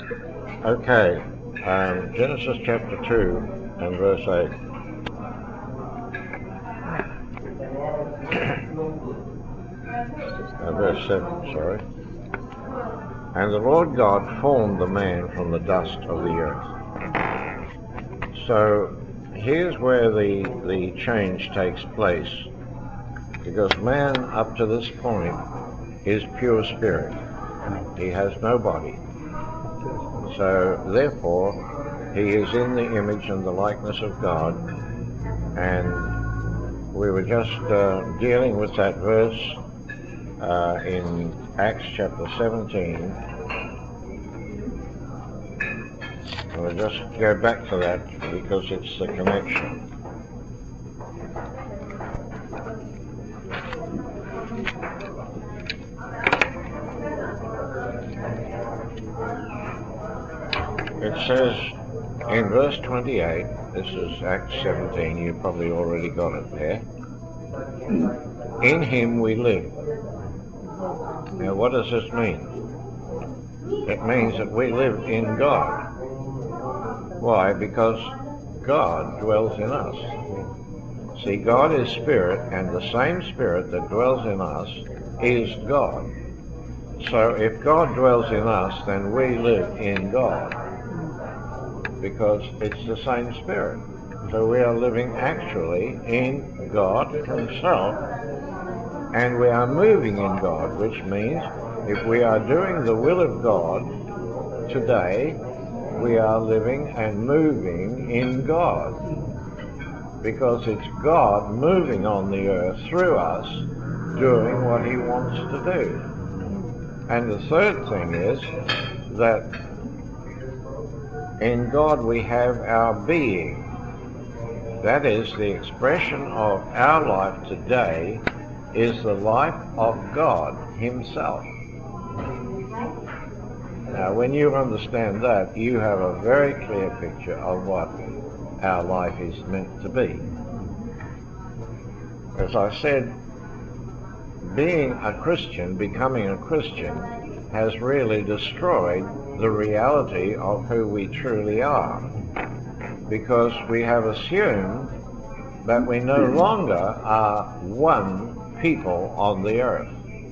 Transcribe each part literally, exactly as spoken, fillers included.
Okay, um, Genesis chapter two and verse eight. uh, verse seven, sorry. And the Lord God formed the man from the dust of the earth. So here's where the, the change takes place, because man up to this point is pure spirit. He has no body. So therefore he is in the image and the likeness of God, and we were just uh, dealing with that verse uh, in Acts chapter seventeen. We'll just go back to that because it's the connection. It says in verse twenty-eight, this is Acts seventeen, you probably already got it there. In him we live. Now what does this mean? It means that we live in God. Why? Because God dwells in us. See, God is spirit, and the same spirit that dwells in us is God. So if God dwells in us, then we live in God, because it's the same spirit. So we are living actually in God himself, and we are moving in God, which means if we are doing the will of God today, we are living and moving in God, because it's God moving on the earth through us, doing what he wants to do. And the third thing is that in God we have our being. That is, the expression of our life today is the life of God himself. Now, when you understand that, you have a very clear picture of what our life is meant to be. As I said, being a Christian, becoming a Christian, has really destroyed the reality of who we truly are, because we have assumed that we no longer are one people on the earth,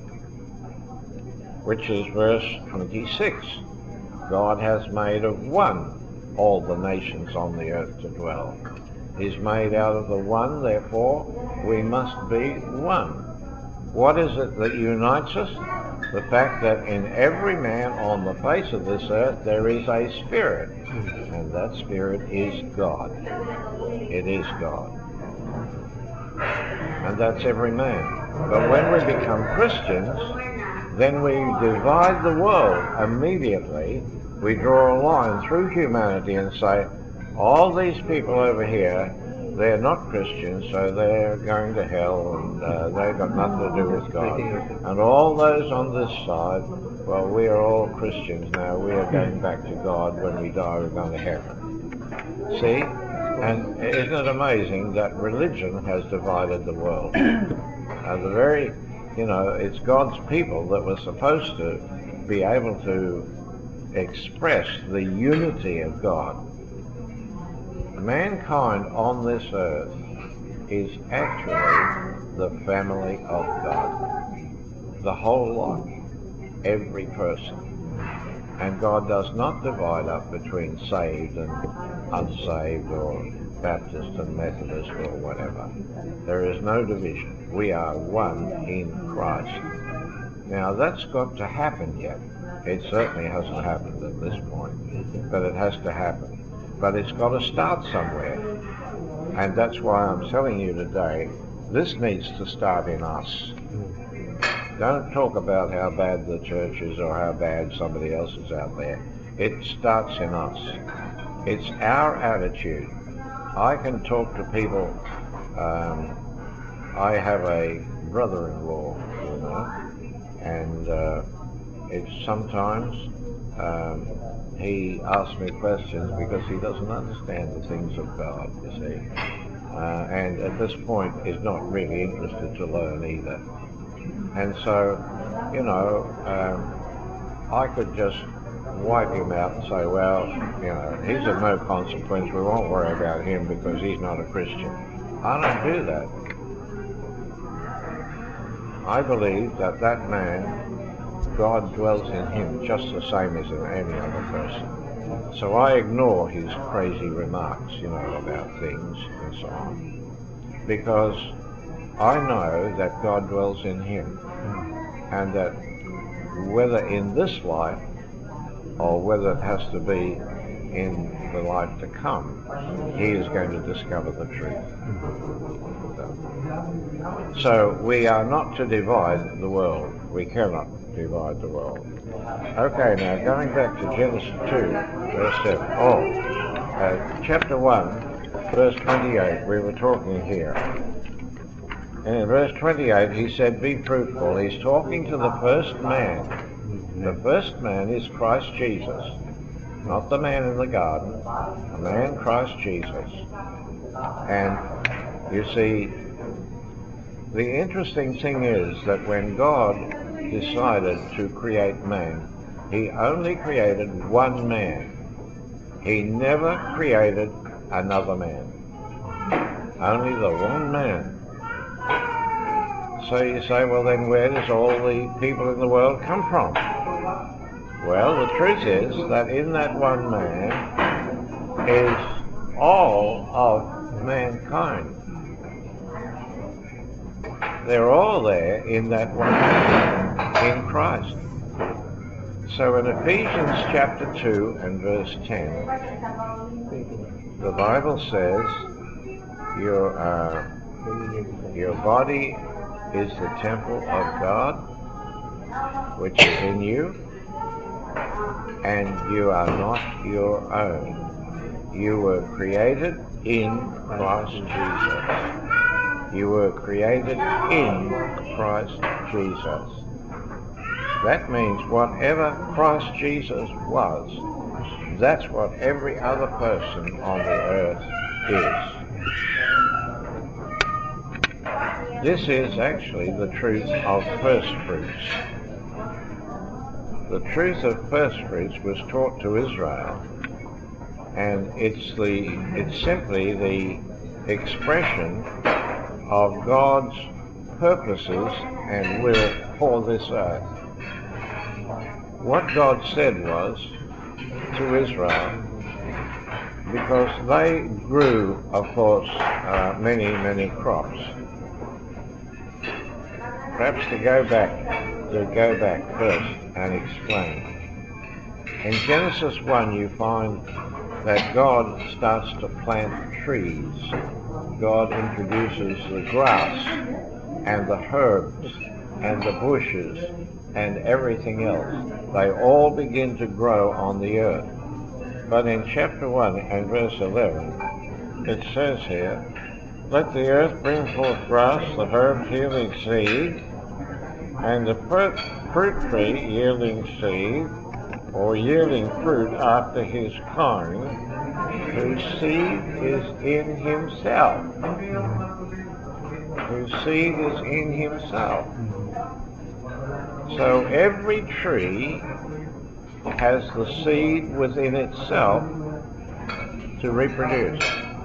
which is verse twenty-six. God has made of one all the nations on the earth to dwell. He's made out of the one, therefore we must be one. What is it that unites us? The fact that in every man on the face of this earth there is a spirit, and that spirit is God. It is God. And that's every man. But when we become Christians, then we divide the world immediately. We draw a line through humanity and say, all these people over here, they're not Christians, so they're going to hell, and uh, they've got nothing to do with God. And all those on this side, well, we are all Christians now. We are going back to God. When we die, we're going to heaven. See? And isn't it amazing that religion has divided the world? And the very, you know, it's God's people that were supposed to be able to express the unity of God. Mankind on this earth is actually the family of God. The whole lot. Every person. And God does not divide up between saved and unsaved, or Baptist and Methodist, or whatever. There is no division. We are one in Christ. Now that's got to happen yet. It certainly hasn't happened at this point, but it has to happen. But it's got to start somewhere. And that's why I'm telling you today, this needs to start in us. Don't talk about how bad the church is or how bad somebody else is out there. It starts in us. It's our attitude. I can talk to people. Um, I have a brother-in-law, you know, and uh, it's sometimes um, he asks me questions because he doesn't understand the things of God, you see. Uh, and at this point is not really interested to learn either. And so, you know, um, I could just wipe him out and say, well, you know, he's of no consequence, we won't worry about him because he's not a Christian. I don't do that. I believe that that man, God dwells in him just the same as in any other person. So I ignore his crazy remarks, you know, about things and so on, because I know that God dwells in him, and that whether in this life or whether it has to be in the life to come, he is going to discover the truth. So we are not to divide the world. We cannot divide the world. Okay, now going back to Genesis two, verse seven. Oh, uh, chapter one, verse twenty-eight, we were talking here. And in verse twenty-eight, he said, be fruitful. He's talking to the first man. The first man is Christ Jesus, not the man in the garden, the man Christ Jesus. And you see, the interesting thing is that when God decided to create man, he only created one man. He never created another man. Only the one man. So you say, well then where does all the people in the world come from? Well, the truth is that in that one man is all of mankind. They're all there in that one man, in Christ. So in Ephesians chapter two and verse ten, the Bible says, your, uh, your body is the temple of God, which is in you, and you are not your own. You were created in Christ Jesus. You were created in Christ Jesus. That means whatever Christ Jesus was, that's what every other person on the earth is. This is actually the truth of first fruits. The truth of first fruits was taught to Israel, and it's the it's simply the expression of God's purposes and will for this earth. What God said was to Israel, because they grew, of course, uh, many, many crops. Perhaps to go back, to go back first and explain. In Genesis one you find that God starts to plant trees. God introduces the grass and the herbs and the bushes and everything else. They all begin to grow on the earth. But in chapter one and verse eleven, it says here, let the earth bring forth grass, the herb yielding seed, and the fruit tree yielding seed, or yielding fruit after his kind, whose seed is in himself. Whose seed is in himself. So every tree has the seed within itself to reproduce.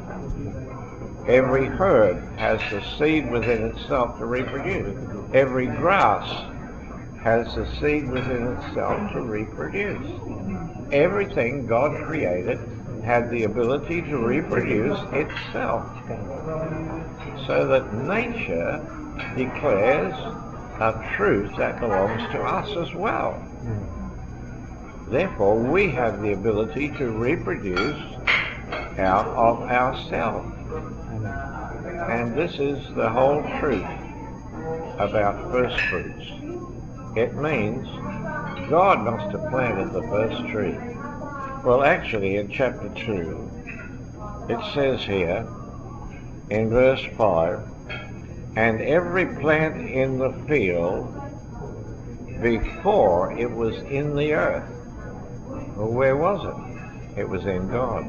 Every herb has the seed within itself to reproduce. Every grass has the seed within itself to reproduce. Everything God created had the ability to reproduce itself. So that nature declares a truth that belongs to us as well. Therefore, we have the ability to reproduce out of ourselves. And this is the whole truth about first fruits. It means God must have planted the first tree. Well, actually, in chapter two, it says here, in verse five, and every plant in the field before it was in the earth. Well, where was it? It was in God.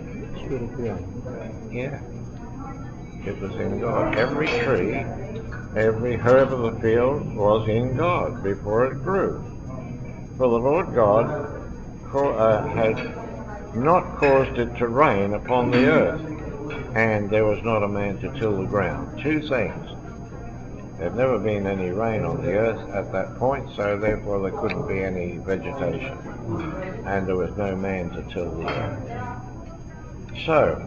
Yeah. It was in God. Every tree, every herb of the field was in God before it grew. For the Lord God co- uh, had not caused it to rain upon the earth, and there was not a man to till the ground. Two things. There had never been any rain on the earth at that point, so therefore there couldn't be any vegetation, and there was no man to till the earth. So,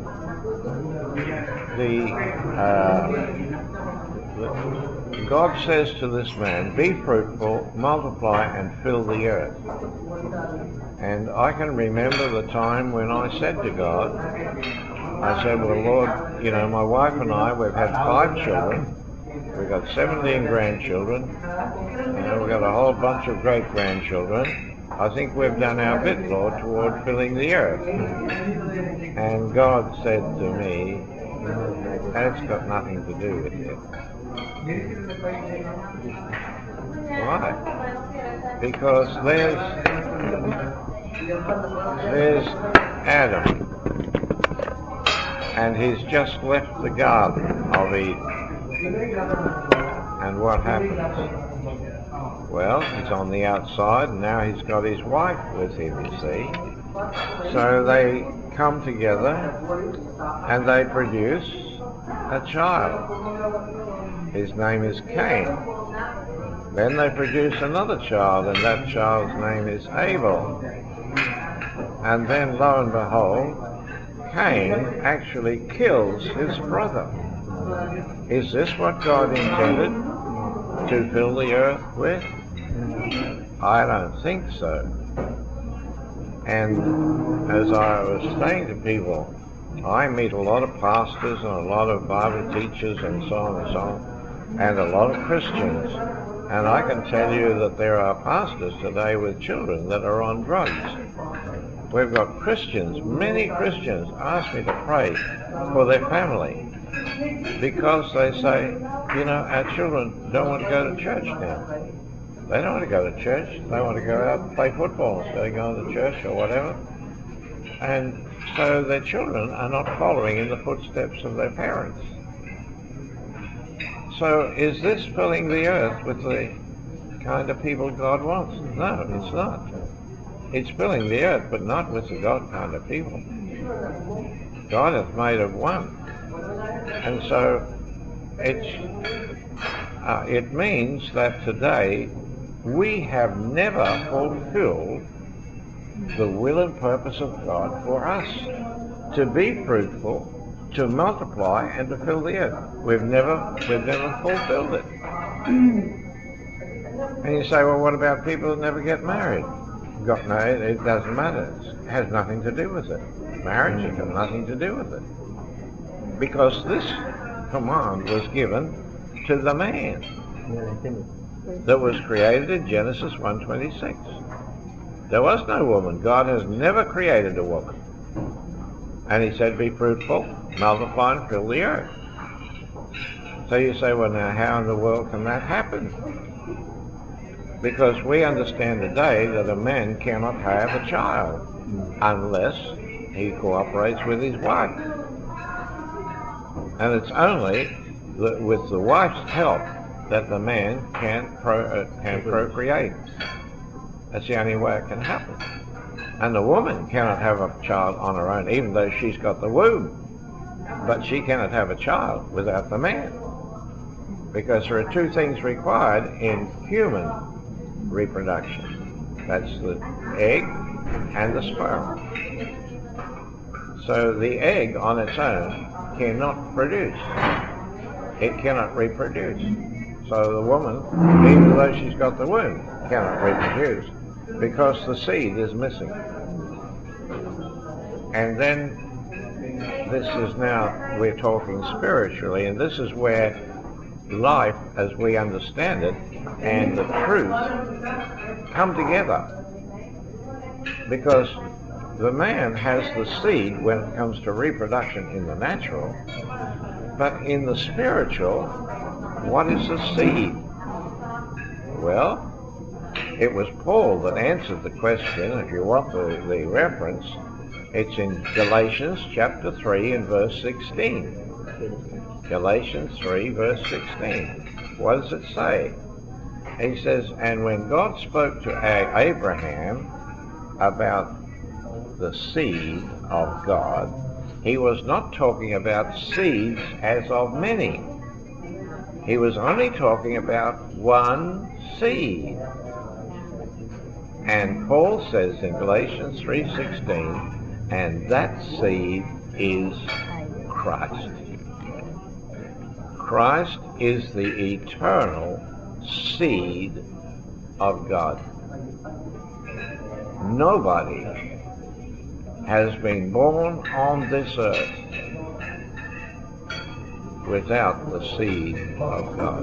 the, uh, the God says to this man, be fruitful, multiply, and fill the earth. And I can remember the time when I said to God, I said, well, Lord, you know, my wife and I, we've had five children. We've got seventeen grandchildren. You know, we've got a whole bunch of great-grandchildren. I think we've done our bit, Lord, toward filling the earth. And God said to me, that's got nothing to do with it. Why? Because there's, there's Adam, and he's just left the Garden of Eden. And what happens? Well, he's on the outside, and now he's got his wife with him, you see. So they come together, and they produce a child. His name is Cain. Then they produce another child, and that child's name is Abel. And then, lo and behold, Cain actually kills his brother. Is this what God intended to fill the earth with? I don't think so. And as I was saying to people, I meet a lot of pastors and a lot of Bible teachers and so on and so on, and a lot of Christians. And I can tell you that there are pastors today with children that are on drugs. We've got Christians, many Christians ask me to pray for their family because they say, you know, our children don't want to go to church now. They don't want to go to church. They want to go out and play football instead of going to church or whatever. And so their children are not following in the footsteps of their parents. So is this filling the earth with the kind of people God wants? No, it's not. It's filling the earth, but not with the God kind of people. God hath made of one. And so it's, uh, it means that today we have never fulfilled the will and purpose of God for us to be fruitful, to multiply, and to fill the earth. We've never, we've never fulfilled it. And you say, well, what about people that never get married? Got no, it doesn't matter. It has nothing to do with it. Marriage has got nothing to do with it. Because this command was given to the man that was created in Genesis one twenty-six. There was no woman. God has never created a woman. And he said, be fruitful, multiply, and fill the earth. So you say, well, now how in the world can that happen? Because we understand today that a man cannot have a child unless he cooperates with his wife. And it's only the, with the wife's help that the man can, pro, uh, can procreate. That's the only way it can happen. And the woman cannot have a child on her own, even though she's got the womb. But she cannot have a child without the man. Because there are two things required in human reproduction. That's the egg and the sperm. So the egg on its own cannot produce. It cannot reproduce. So the woman, even though she's got the womb, cannot reproduce because the seed is missing. And then this is now, we're talking spiritually, and this is where life as we understand it and the truth come together. Because the man has the seed when it comes to reproduction in the natural, but in the spiritual, what is the seed? Well, it was Paul that answered the question. If you want the, the reference, it's in Galatians chapter three and verse sixteen. Galatians three verse sixteen. What does it say? He says, and when God spoke to Abraham, about the seed of God, he was not talking about seeds as of many. He was only talking about one seed. And Paul says in Galatians three sixteen, and that seed is Christ. Christ is the eternal seed of God. Nobody has been born on this earth without the seed of God.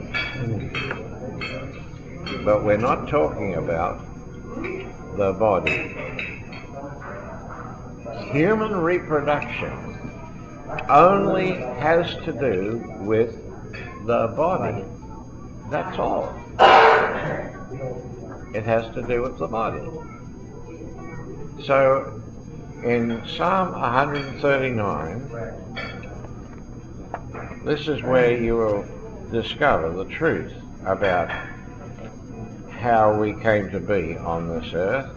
But we're not talking about the body. Human reproduction only has to do with the body. That's all. It has to do with the body. So in Psalm one thirty-nine, this is where you will discover the truth about how we came to be on this earth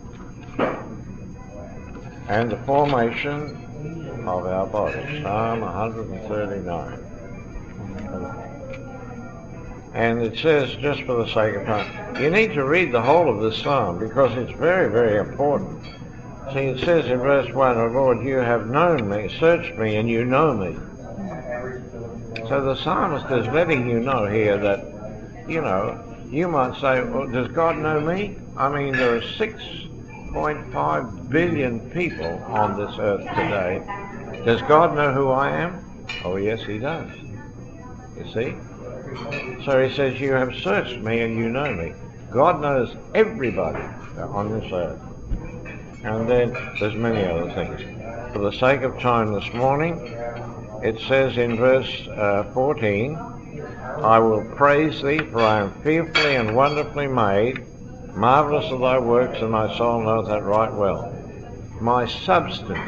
and the formation of our body. Psalm one thirty-nine. And it says, just for the sake of time, you need to read the whole of this psalm because it's very, very important. See, it says in verse one, "O Lord, you have known me, searched me, and you know me." So the psalmist is letting you know here that, you know, you might say, well, does God know me? I mean, there are six point five billion people on this earth today. Does God know who I am? Oh, yes, he does. You see? So he says, you have searched me and you know me. God knows everybody on this earth. And then there's many other things. For the sake of time this morning, it says in verse uh, fourteen, I will praise thee, for I am fearfully and wonderfully made. Marvellous are thy works, and my soul knoweth that right well. My substance,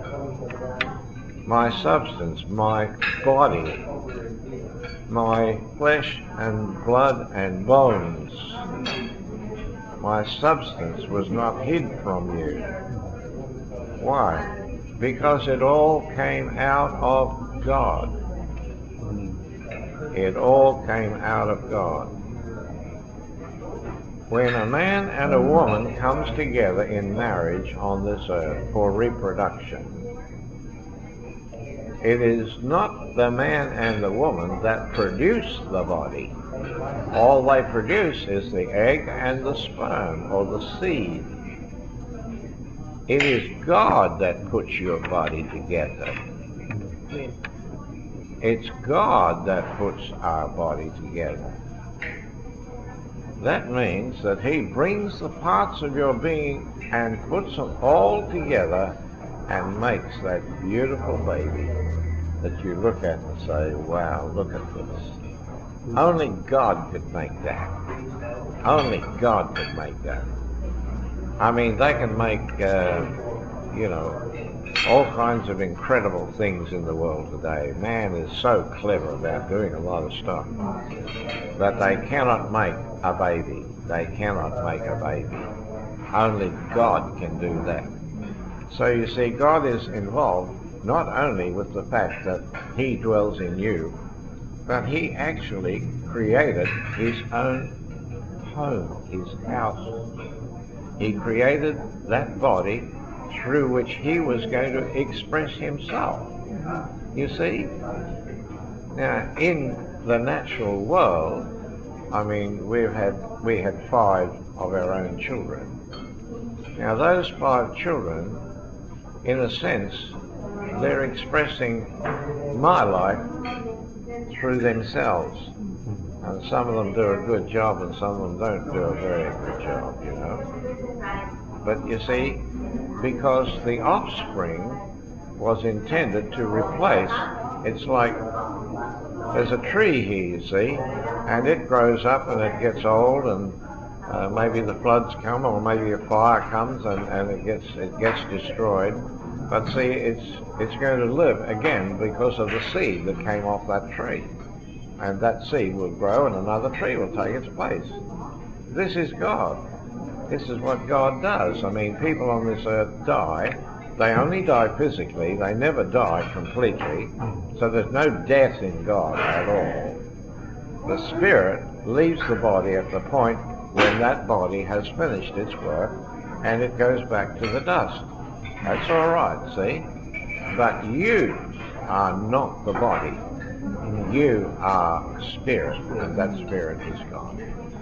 my substance, my body, my flesh and blood and bones, my substance was not hid from you. Why? Because it all came out of God. It all came out of God. When a man and a woman comes together in marriage on this earth for reproduction, it is not the man and the woman that produce the body. All they produce is the egg and the sperm, or the seed. It is God that puts your body together. It's God that puts our body together. That means that he brings the parts of your being and puts them all together and makes that beautiful baby that you look at and say, wow, look at this. Only God could make that. Only God could make that. I mean, they can make, uh, you know, all kinds of incredible things in the world today. Man is so clever about doing a lot of stuff. But they cannot make a baby. They cannot make a baby. Only God can do that. So you see, God is involved not only with the fact that he dwells in you, but he actually created his own home, his house. He created that body through which he was going to express himself. You see? Now, in the natural world, I mean, we've had, we had five of our own children. Now, those five children, in a sense, they're expressing my life through themselves. And some of them do a good job and some of them don't do a very good job, you know. But you see, because the offspring was intended to replace, it's like there's a tree here, you see, and it grows up and it gets old, and uh, maybe the floods come, or maybe a fire comes and, and it gets it gets destroyed. But see, it's it's going to live again because of the seed that came off that tree. And that seed will grow and another tree will take its place. This is God. This is what God does. I mean, people on this earth die. They only die physically. They never die completely. So there's no death in God at all. The spirit leaves the body at the point when that body has finished its work, and it goes back to the dust. That's all right, see? But you are not the body. You are spirit, and that spirit is God.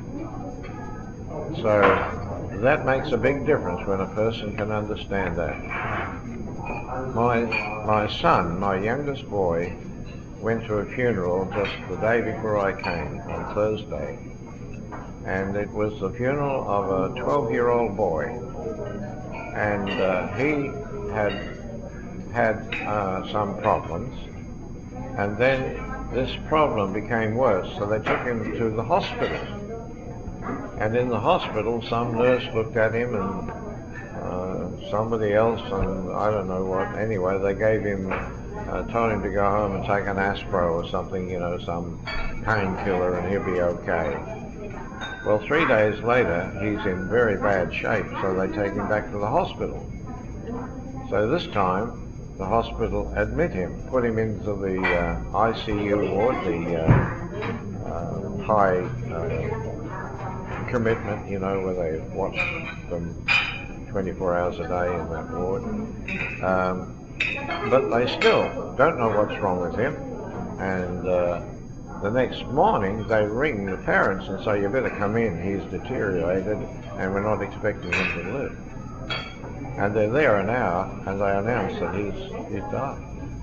So that makes a big difference when a person can understand that. My, my son, my youngest boy, went to a funeral just the day before I came, on Thursday. And it was the funeral of a twelve-year-old boy. And uh, he had had uh, some problems. And then this problem became worse, so they took him to the hospital. And in the hospital, some nurse looked at him and uh, somebody else, and I don't know what. Anyway, they gave him, uh, told him to go home and take an Aspro or something, you know, some painkiller, and he'll be okay. Well, three days later, he's in very bad shape, so they take him back to the hospital. So this time, the hospital admit him, put him into the uh, I C U ward, the uh, uh, high uh, commitment, you know, where they watch them twenty-four hours a day in that ward. Um, but they still don't know what's wrong with him. And uh, the next morning, they ring the parents and say, you better come in, he's deteriorated, and we're not expecting him to live. And they're there an hour, and they announce that he's, he's died.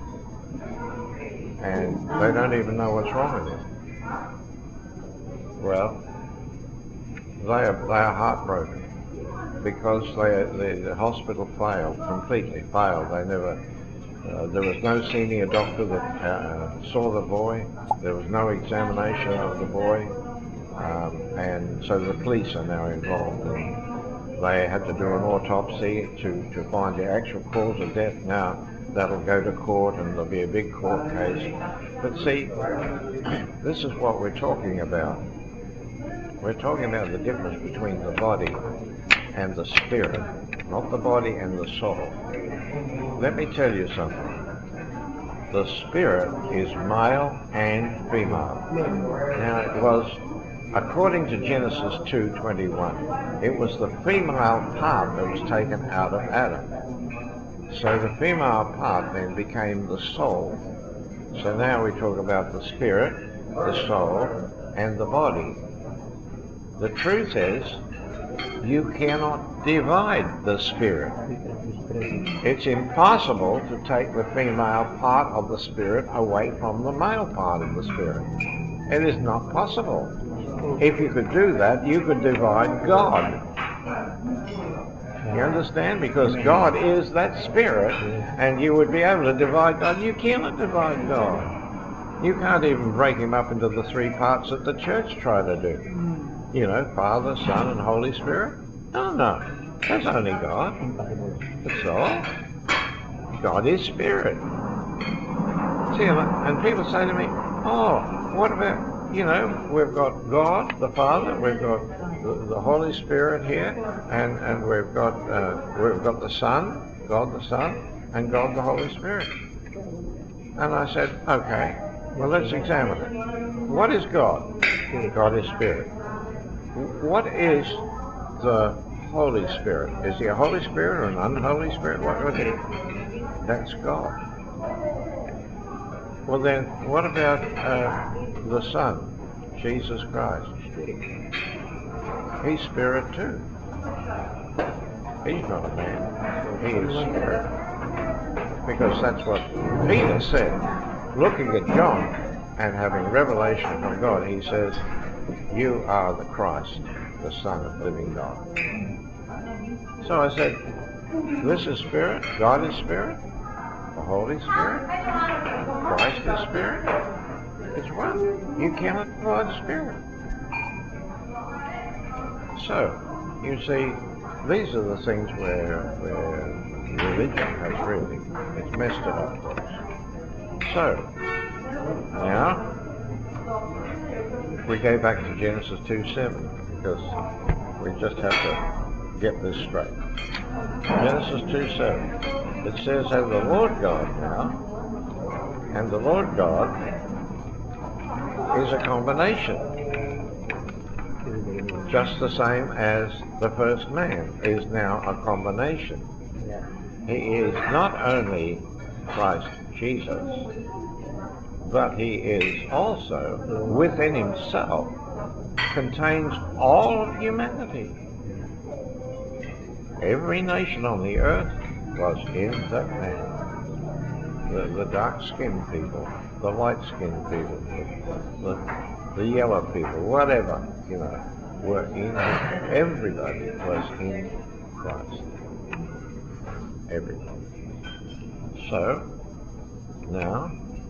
And they don't even know what's wrong with him. Well, they are, they are heartbroken because they, the, the hospital failed, completely failed. They never, uh, there was no senior doctor that uh, saw the boy. There was no examination of the boy. Um, and so the police are now involved. And they had to do an autopsy to, to find the actual cause of death. Now that'll go to court and there'll be a big court case. But see, this is what we're talking about. We're talking about the difference between the body and the spirit, not the body and the soul. Let me tell you something. The spirit is male and female. Now it was, according to Genesis two twenty-one, it was the female part that was taken out of Adam. So the female part then became the soul. So now we talk about the spirit, the soul, and the body. The truth is, you cannot divide the spirit. It's impossible to take the female part of the spirit away from the male part of the spirit. It is not possible. If you could do that, you could divide God. You understand? Because God is that spirit, and you would be able to divide God. You cannot divide God. You can't even break him up into the three parts that the church try to do. You know, Father, Son, and Holy Spirit. No, no. That's only God. That's all. God is spirit. See, and people say to me, oh, what about, you know, we've got God, the Father, we've got the, the Holy Spirit here, and, and we've got uh, we've got the Son, God the Son, and God the Holy Spirit. And I said, okay, well, let's examine it. What is God? God is spirit. What is the Holy Spirit? Is he a Holy Spirit or an unholy Spirit? What was it? That's God. Well then, what about uh, the Son, Jesus Christ? He's spirit too. He's not a man. He is spirit. Because that's what Peter said. Looking at John and having revelation from God, he says, you are the Christ, the Son of living God. So I said, this is spirit, God is spirit, the Holy Spirit, Christ is spirit. It's one. You cannot divide spirit. So, you see, these are the things where, where religion has really, it's messed it up for us. So, now, we go back to Genesis two seven, because we just have to get this straight. Genesis two seven. It says, "And the Lord God" now, and the Lord God is a combination. Just the same as the first man is now a combination. He is not only Christ Jesus, but he is also, within himself, contains all of humanity. Every nation on the earth was in that man. The, the dark-skinned people, the light-skinned people, the, the, the yellow people, whatever, you know, were in him. Everybody was in Christ. Everybody. So, now,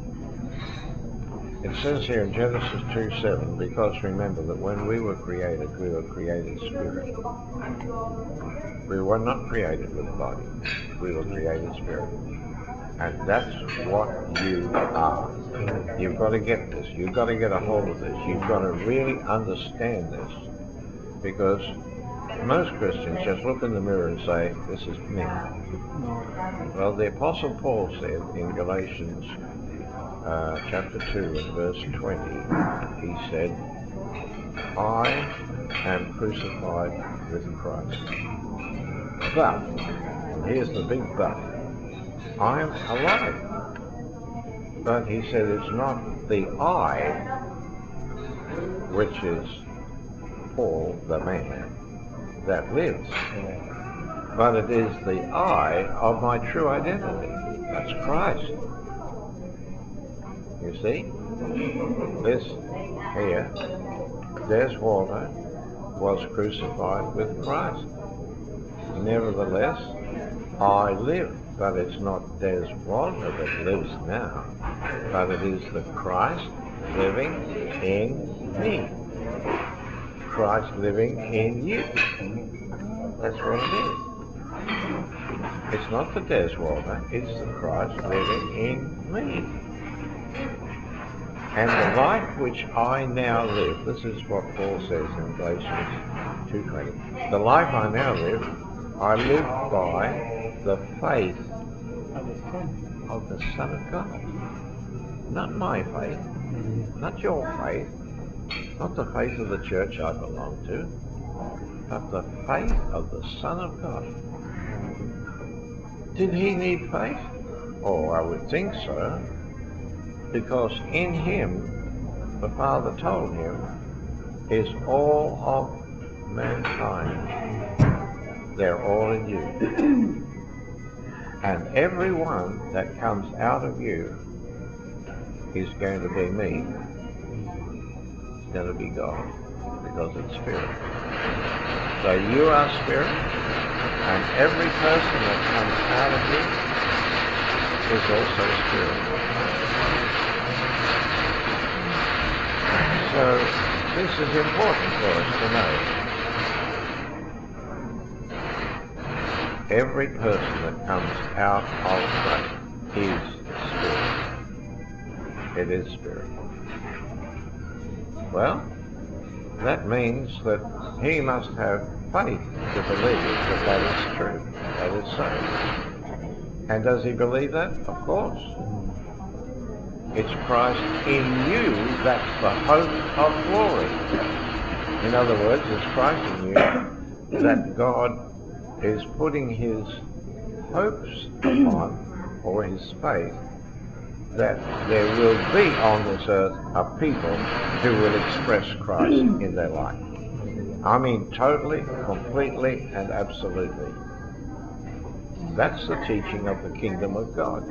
it says here in Genesis two seven, because remember that when we were created, we were created spirit. We were not created with a body. We were created spirit. And that's what you are. You've got to get this. You've got to get a hold of this. You've got to really understand this. Because most Christians just look in the mirror and say, this is me. Well, the Apostle Paul said in Galatians uh, chapter two and verse twenty, he said, I am crucified with Christ. But, and here's the big but, I am alive. But he said it's not the I, which is Paul, the man, that lives, but it is the I of my true identity. That's Christ. You see? This here, Des Walter, was crucified with Christ. Nevertheless, I live, but it's not Des Walter that lives now, but it is the Christ living in me. Christ living in you. That's what it is. It's not the Des Walter, it's the Christ living in me. And the life which I now live, this is what Paul says in Galatians two twenty, the life I now live, I live by the faith of the Son of God. Not my faith, not your faith, not the faith of the church I belong to, but the faith of the Son of God. Did he need faith? Oh, I would think so. Because in him, the Father told him, is all of mankind. They're all in you. And every one that comes out of you is going to be me. It's going to be God, because it's spirit. So you are spirit, and every person that comes out of you is also spirit. So this is important for us to know. Every person that comes out of Christ is spirit. It is spirit. Well, that means that he must have faith to believe that that is true, that is so. And does he believe that? Of course. It's Christ in you that's the hope of glory. In other words, it's Christ in you that God is putting his hopes upon, or his faith, that there will be on this earth a people who will express Christ in their life. I mean totally, completely, and absolutely. That's the teaching of the kingdom of God.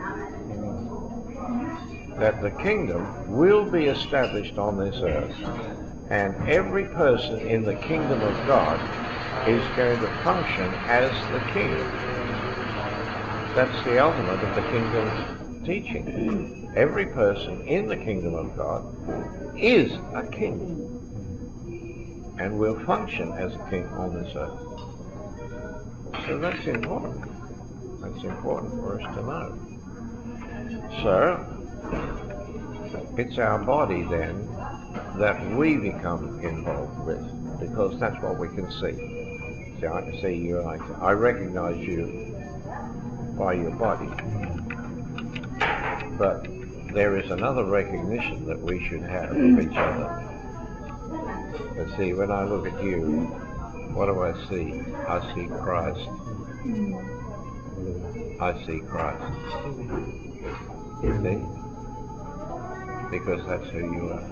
That the kingdom will be established on this earth, and every person in the kingdom of God is going to function as the king. That's the ultimate of the kingdom's teaching. Every person in the kingdom of God is a king and will function as a king on this earth. So that's important. That's important for us to know. So, it's our body then that we become involved with, because that's what we can see. See, I can see you and I, I recognize you by your body. But there is another recognition that we should have of each other. But see, when I look at you, what do I see? I see Christ. I see Christ. You see? Because that's who you are.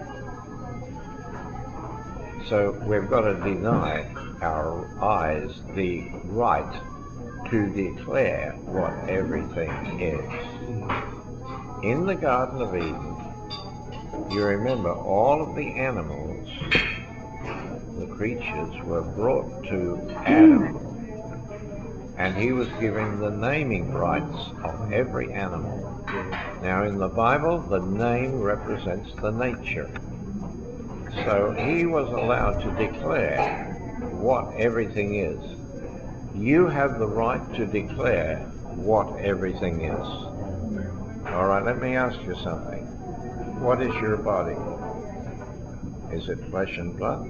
So we've got to deny our eyes the right to declare what everything is. In the Garden of Eden, you remember all of the animals, the creatures, were brought to Adam, and he was given the naming rights of every animal. Now in the Bible, the name represents the nature. So he was allowed to declare what everything is. You have the right to declare what everything is. All right, let me ask you something. What is your body? Is it flesh and blood?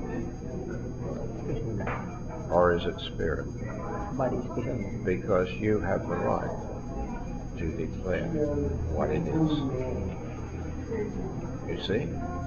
Or is it spirit? Body is spirit. Because you have the right to declare what it is. You see?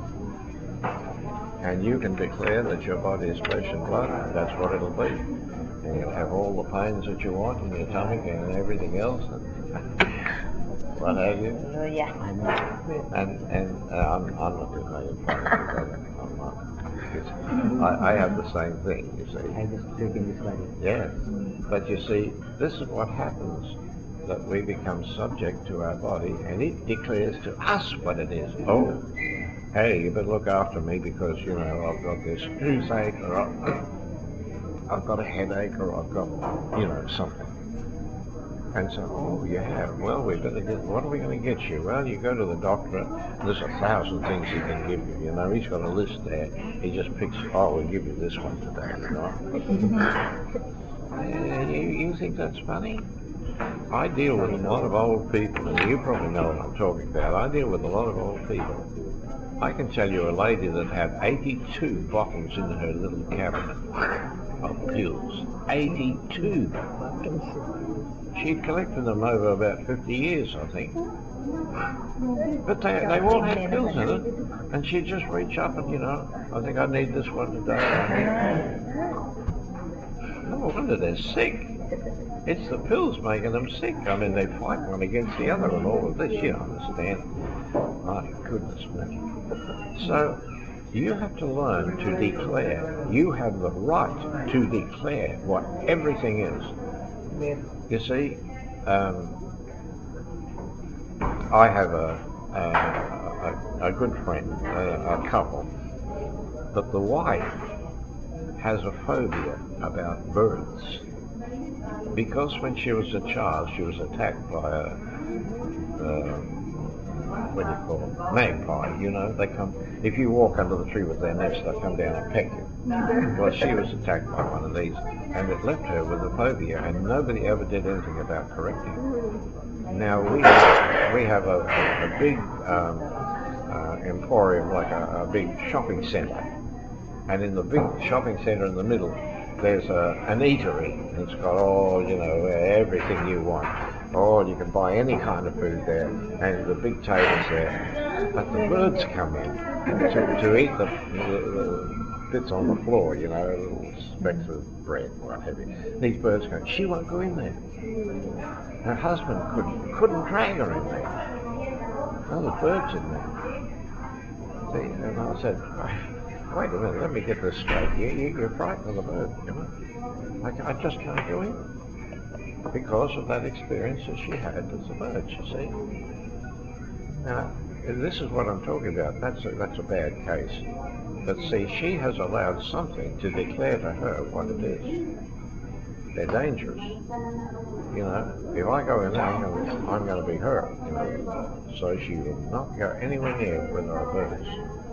And you can declare that your body is flesh and blood, and that's what it'll be. And you'll have all the pains that you want in your stomach and everything else, and what have you. Hallelujah. And and uh, I'm, I'm not doing that in front of you, brother. I'm not. I, I have the same thing, you see. I just look in this body. Yes. But you see, this is what happens, that we become subject to our body, and it declares to us what it is. Oh, hey, you better look after me because, you know, I've got this toothache, or I've, I've got a headache, or I've got, you know, something. And so, oh, you have. Well, we better get, what are we going to get you? Well, you go to the doctor, and there's a thousand things he can give you. You know, he's got a list there. He just picks, oh, we'll give you this one today, you know. Uh, you, you think that's funny? I deal with a lot of old people, and you probably know what I'm talking about. I deal with a lot of old people. I can tell you a lady that had eighty-two bottles in her little cabinet of pills. eighty-two. She'd collected them over about fifty years, I think. But they, they all had pills in it, and she'd just reach up and, you know, I think I need this one today. No wonder they're sick. It's the pills making them sick. I mean, they fight one against the other and all of this, you understand. My goodness me. So, you have to learn to declare. You have the right to declare what everything is. You see, um, I have a, a, a, a good friend, a, a couple, but the wife has a phobia about birds. Because when she was a child, she was attacked by a, uh, what do you call them, magpie, you know, they come, if you walk under the tree with their nest, they'll come down and peck you. Well, she was attacked by one of these, and it left her with a phobia, and nobody ever did anything about correcting it. Now, we have, we have a, a, a big um, uh, emporium, like a, a big shopping centre, and in the big shopping centre in the middle, there's a, an eatery, and it's got all, you know, everything you want. Oh, you can buy any kind of food there, and the big tables there. But the birds come in to, to eat the, the, the bits on the floor, you know, little specks of bread, what have you. These birds go, she won't go in there. Her husband couldn't, couldn't drag her in there. Oh, the birds in there. See, and I said, wait a minute, let me get this straight. You, you, you're frightened of the bird, you know. I, I just can't go in. Because of that experience that she had as a bird, you see. Now, this is what I'm talking about. That's a, that's a bad case. But see, she has allowed something to declare to her what it is. They're dangerous. You know, if I go in there, I'm going to, I'm going to be hurt, you know. So she will not go anywhere near where there are birds.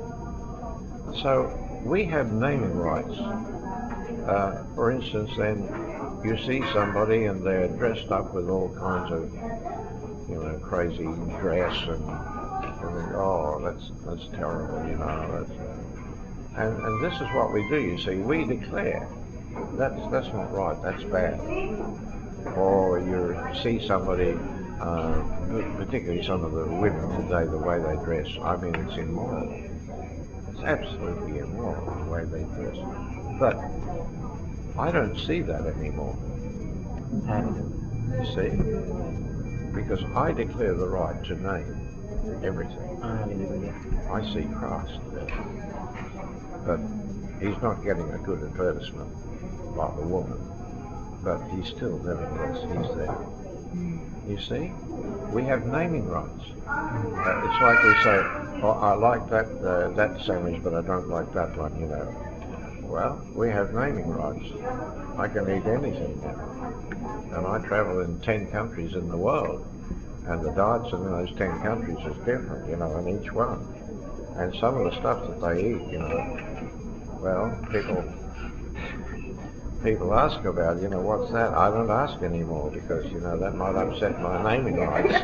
So we have naming rights. Uh, for instance, then you see somebody and they're dressed up with all kinds of, you know, crazy dress, and you think, oh, that's that's terrible, you know. That's, uh, and and this is what we do. You see, we declare That's that's not right. That's bad. Or you see somebody, uh, particularly some of the women today, the way they dress. I mean, it's immoral. It's absolutely immoral the way they dress. But I don't see that anymore. Hallelujah. You see? Because I declare the right to name everything. Hallelujah. I see Christ there. But he's not getting a good advertisement like the woman. But he's still, nevertheless, he's there. You see? We have naming rights. Uh, it's like we say, oh, I like that uh, that sandwich, but I don't like that one, you know. Well, we have naming rights. I can eat anything now. And I travel in ten countries in the world. And the diets in those ten countries is different, you know, in each one. And some of the stuff that they eat, you know, well, people people ask about, you know, what's that? I don't ask anymore because, you know, that might upset my naming rights.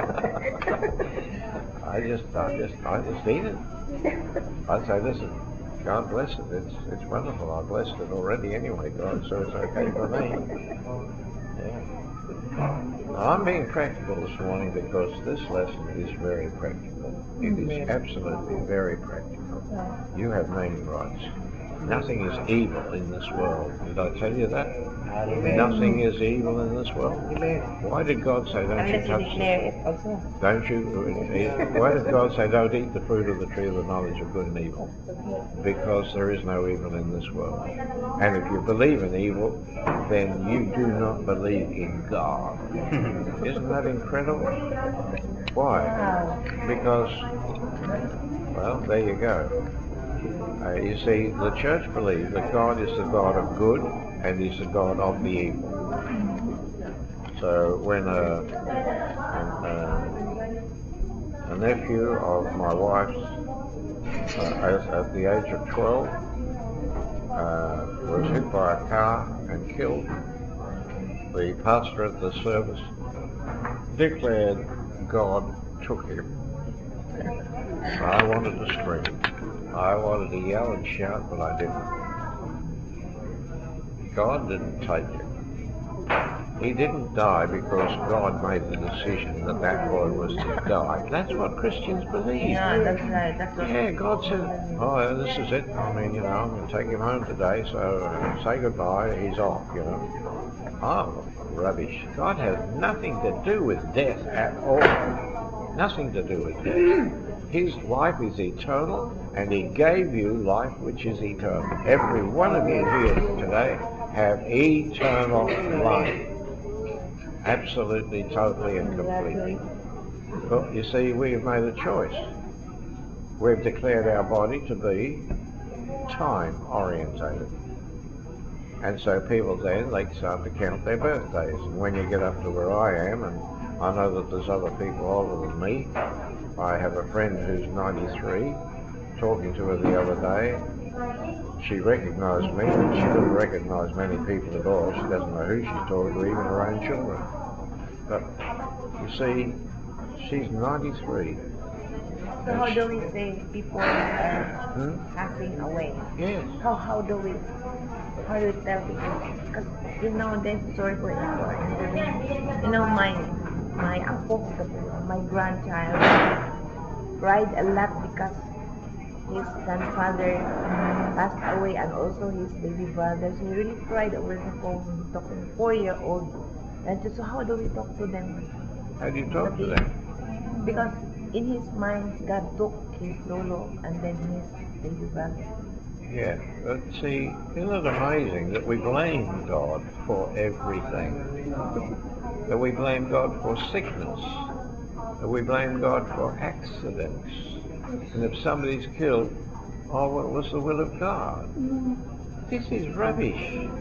I just, I just, I just eat it. I say, listen, God bless it. It's, it's wonderful. I blessed it already anyway, God, so it's okay for me. Yeah. Now, I'm being practical this morning because this lesson is very practical. It is absolutely very practical. You have naming rights. Nothing is evil in this world. Did I tell you that? Amen. Nothing is evil in this world. Amen. Why did God say don't you Unless you touch declare the it also. don't you eat? Why did God say don't eat the fruit of the tree of the knowledge of good and evil? Because there is no evil in this world. And if you believe in evil, then you do not believe in God. Isn't that incredible? Why? Wow. Because, well, there you go. Uh, you see, the church believes that God is the God of good and He's the God of the evil. So when a, a, a nephew of my wife's, uh, at the age of twelve, uh, was hit by a car and killed, the pastor at the service declared God took him. I wanted to scream. I wanted to yell and shout, but I didn't. God didn't take him. He didn't die because God made the decision that that boy was to die. That's what Christians believe. Yeah, that's right. That's what. Yeah, God said, oh, this is it. I mean, you know, I'm going to take him home today, so uh, say goodbye. He's off, you know. Oh, rubbish. God has nothing to do with death at all. Nothing to do with death. His life is eternal, and He gave you life which is eternal. Every one of you here today have eternal life. Absolutely, totally, and completely. But you see, we have made a choice. We've declared our body to be time-orientated. And so people then, they start to count their birthdays. And when you get up to where I am, and I know that there's other people older than me, I have a friend who's ninety-three, talking to her the other day. She recognised me, but she doesn't recognise many people at all. She doesn't know who she's talking to, even her own children. But, you see, she's ninety-three. So how do we say people are Hmm? passing away? Yes. How how do we how do we tell people? Because you know, there's sorry for information. You know, my my apo, my grandchild, cried a lot because his grandfather passed away and also his baby brother. So he really cried over the phone, talking four year old. And so how do we talk to them? How do you talk to them? Because in his mind, God took his Lolo and then his baby brother. Yeah, but see, isn't it amazing that we blame God for everything? That we blame God for sickness. That we blame God for accidents. And if somebody's killed, oh, well, it was the will of God. This is rubbish.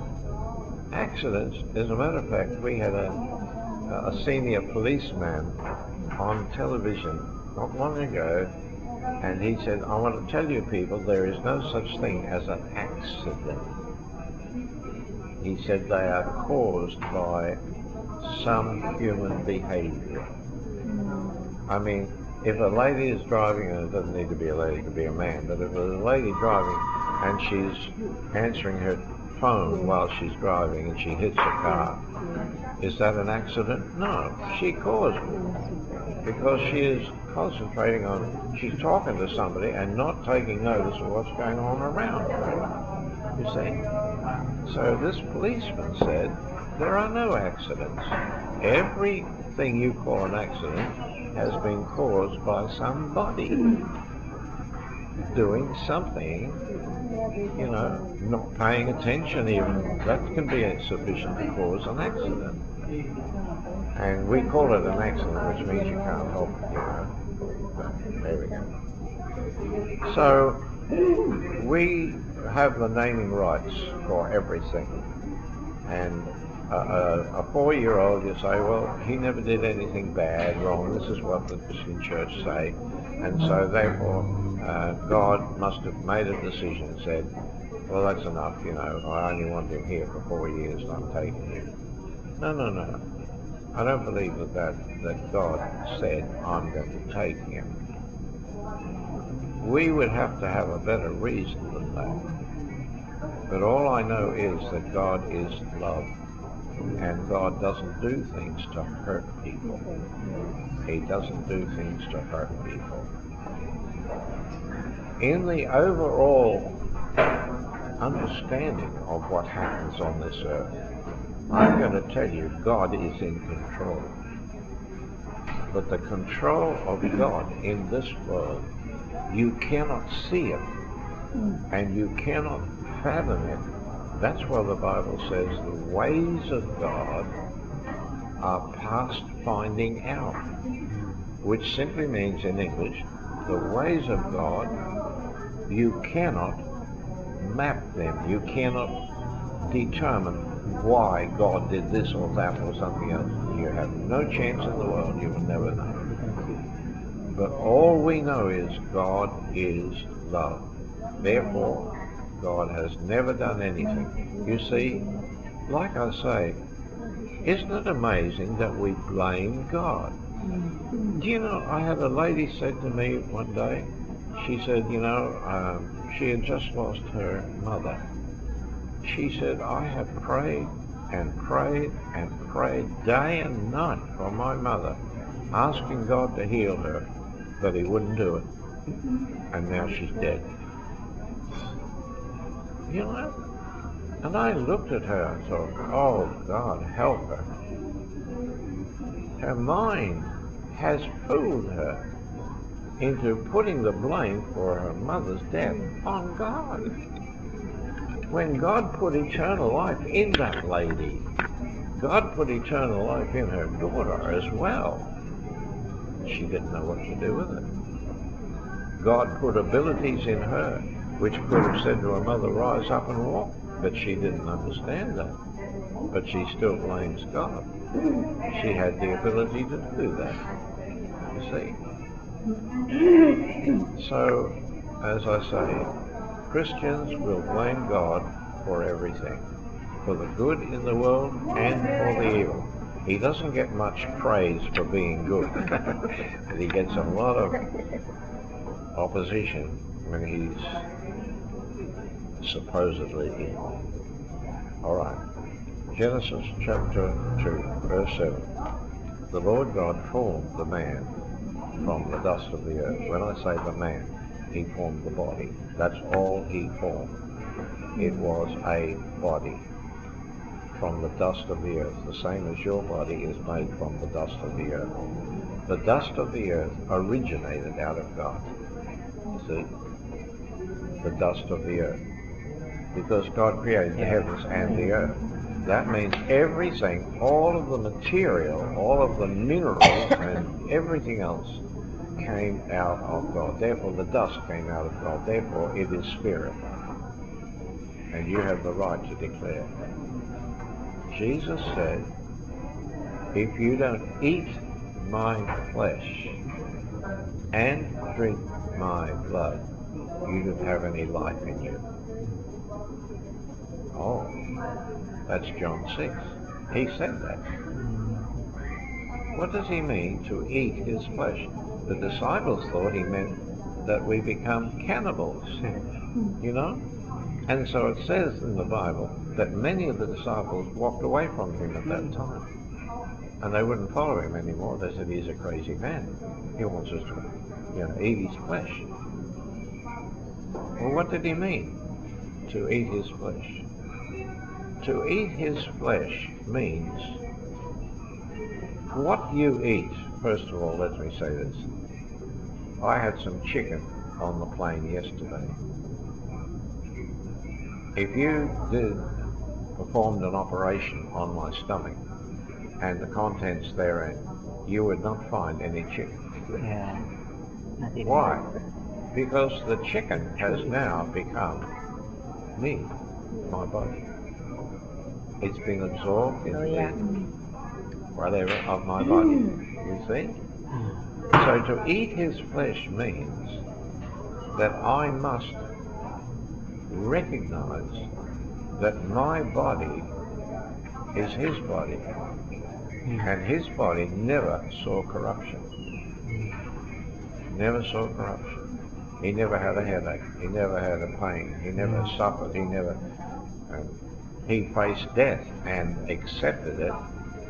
Accidents, as a matter of fact, we had a, a senior policeman on television not long ago, and he said, I want to tell you people, there is no such thing as an accident. He said they are caused by some human behaviour. I mean, if a lady is driving, and it doesn't need to be a lady, it could be a man, but if a lady driving and she's answering her phone while she's driving and she hits a car. Is that an accident? No, she caused it because she is concentrating on, she's talking to somebody and not taking notice of what's going on around her. You see? So this policeman said, there are no accidents. Everything you call an accident has been caused by somebody doing something, you know, not paying attention even. That can be sufficient to cause an accident. And we call it an accident, which means you can't help it, you know. But there we go. So we have the naming rights for everything. And a, a, a four-year-old, you say, well, he never did anything bad, wrong. This is what the Christian church say. And so therefore, uh, God must have made a decision and said, well, that's enough, you know, I only want him here for four years and I'm taking him. No, no, no. I don't believe that, that, that God said, I'm going to take him. We would have to have a better reason than that. But all I know is that God is love. And God doesn't do things to hurt people. He doesn't do things to hurt people. In the overall understanding of what happens on this earth, I'm going to tell you, God is in control. But the control of God in this world, you cannot see it, and you cannot fathom it. That's why the Bible says the ways of God are past finding out, which simply means in English, the ways of God, you cannot map them. You cannot determine why God did this or that or something else. You have no chance in the world. You will never know. But all we know is God is love. Therefore, God has never done anything. You see, like I say, isn't it amazing that we blame God? Do you know, I had a lady said to me one day, she said, you know, um, she had just lost her mother. She said, I have prayed and prayed and prayed day and night for my mother, asking God to heal her, but he wouldn't do it. And now she's dead. You know? And I looked at her and thought, oh, God, help her. Her mind has fooled her into putting the blame for her mother's death on God. When God put eternal life in that lady, God put eternal life in her daughter as well. She didn't know what to do with it. God put abilities in her which could have said to her mother, rise up and walk, but she didn't understand that. But she still blames God. She had the ability to do that, you see. So, as I say, Christians will blame God for everything, for the good in the world and for the evil. He doesn't get much praise for being good, but he gets a lot of opposition when he's supposedly evil. All right. Genesis chapter two, verse seven. The Lord God formed the man from the dust of the earth. When I say the man, he formed the body. That's all he formed. It was a body from the dust of the earth, the same as your body is made from the dust of the earth. The dust of the earth originated out of God. See? The dust of the earth. Because God created the heavens and the earth. That means everything, all of the material, all of the minerals and everything else came out of God. Therefore, the dust came out of God. Therefore, it is spirit. And you have the right to declare. Jesus said, if you don't eat my flesh and drink my blood, you don't have any life in you. Oh, that's John six. He said that. What does he mean to eat his flesh? The disciples thought he meant that we become cannibals, you know? And so it says in the Bible that many of the disciples walked away from him at that time. And they wouldn't follow him anymore. They said, he's a crazy man. He wants us to, you know, eat his flesh. Well, what did he mean, to eat his flesh? To eat his flesh means what you eat. First of all, let me say this. I had some chicken on the plane yesterday. If you did performed an operation on my stomach and the contents therein, you would not find any chicken. Yeah. Not even. Why? Because the chicken has now become me, my body. It's been absorbed into Oh, yeah. whatever of my body, you see? So to eat his flesh means that I must recognize that my body is his body, and his body never saw corruption. Never saw corruption. He never had a headache. He never had a pain. He never suffered. He never... Um, he faced death and accepted it.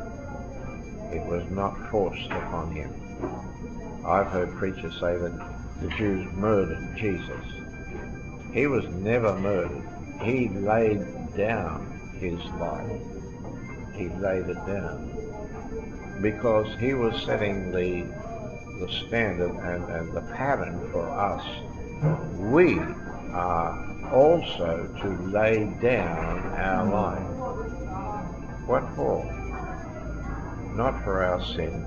It was not forced upon him. I've heard preachers say that the Jews murdered Jesus. He was never murdered. He laid down his life. He laid it down because he was setting the the standard and, and the pattern for us. We are also to lay down our life. What for? Not for our sin.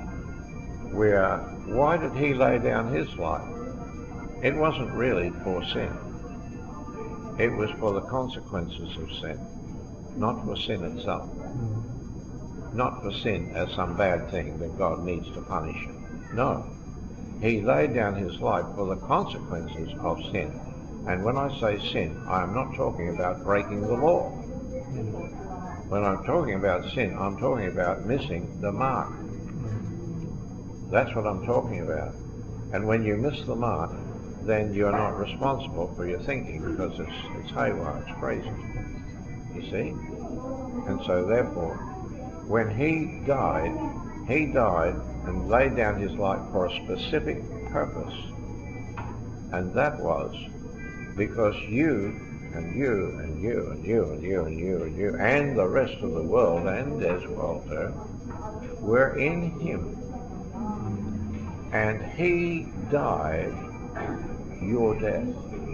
We are, why did he lay down his life? It wasn't really for sin. It was for the consequences of sin, not for sin itself. Not for sin as some bad thing that God needs to punish him. No. He laid down his life for the consequences of sin. And when I say sin, I am not talking about breaking the law. When I'm talking about sin, I'm talking about missing the mark. That's what I'm talking about. And when you miss the mark, then you're not responsible for your thinking because it's, it's haywire, it's crazy. You see? And so therefore, when he died, he died and laid down his life for a specific purpose. And that was because you and you and you and you and you and you and you and the rest of the world and Des Walter were in him. And he died your death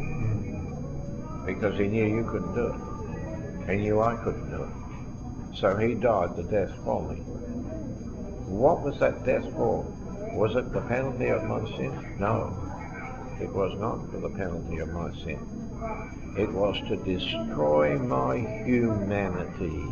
because he knew you couldn't do it. He knew I couldn't do it. So he died the death for me. What was that death for? Was it the penalty of my sin? No, it was not for the penalty of my sin. It was to destroy my humanity.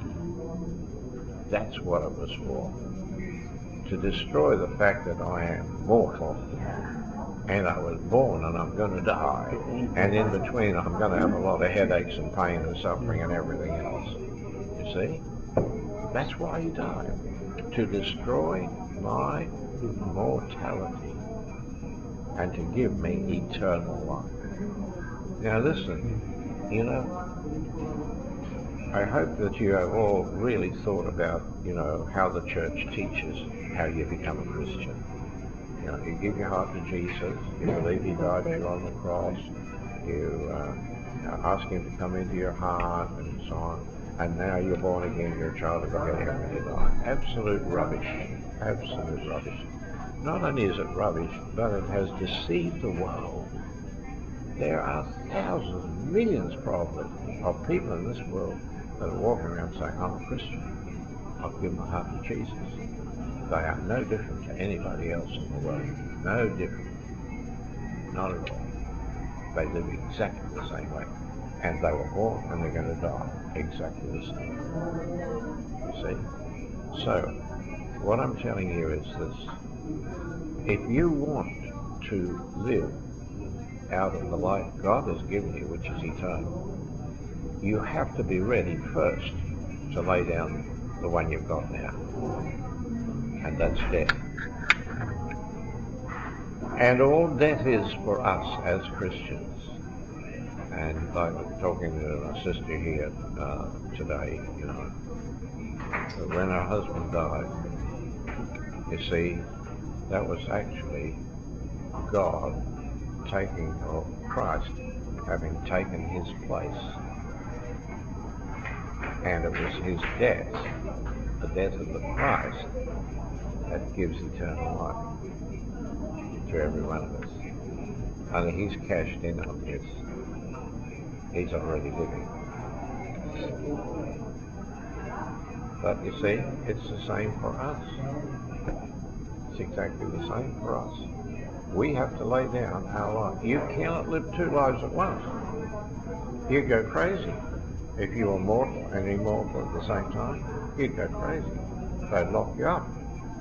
That's what it was for. To destroy the fact that I am mortal. And I was born and I'm going to die. And in between I'm going to have a lot of headaches and pain and suffering and everything else. You see? That's why he died. To destroy my mortality and to give me eternal life. Now listen, you know, I hope that you have all really thought about, you know, how the church teaches how you become a Christian. You know, you give your heart to Jesus, you believe he died for you on the cross, you uh, ask him to come into your heart and so on, and now you're born again, you're a child of God, when you die. Absolute rubbish. Absolute rubbish. Not only is it rubbish, but it has deceived the world. There are thousands, millions probably, of people in this world that are walking around saying, I'm a Christian. I've given my heart to Jesus. They are no different to anybody else in the world. No different. Not at all. They live exactly the same way. And they were born and they're going to die exactly the same. You see? So, what I'm telling you is this. If you want to live out of the life God has given you, which is eternal, you have to be ready first to lay down the one you've got now. And that's death. And all death is for us as Christians, And like talking to my sister here uh, today, you know, when her husband died, you see, that was actually God taking, or Christ having taken his place. And it was his death, the death of the Christ, that gives eternal life to every one of us. Only he's cashed in on this. He's already living. But you see, it's the same for us. It's exactly the same for us. We have to lay down our life. You cannot live two lives at once. You'd go crazy. If you were mortal and immortal at the same time, you'd go crazy. They'd lock you up.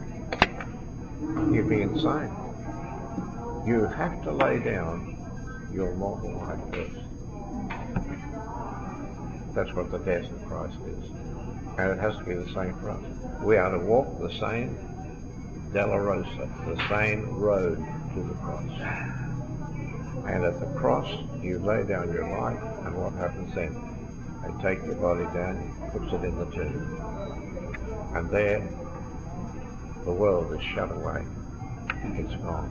You'd be insane. You have to lay down your mortal life first. That's what the death of Christ is. And it has to be the same for us. We are to walk the same Dolorosa, the same road to the cross. And at the cross, you lay down your life, and what happens then? They take your body down, puts it in the tomb, and there, the world is shut away. It's gone.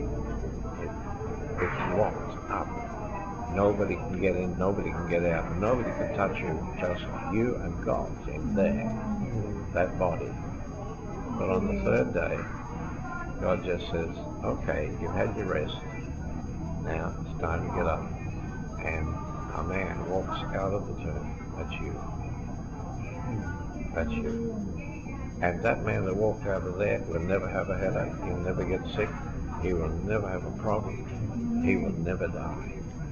It, it's locked up. Nobody can get in, nobody can get out, nobody can touch you, just you and God in there, that body. But on the third day, God just says, okay, you've had your rest, now it's time to get up. And a man walks out of the tomb. That's you. That's you. And that man that walked out of there will never have a headache, he'll never get sick, he will never have a problem, he will never die.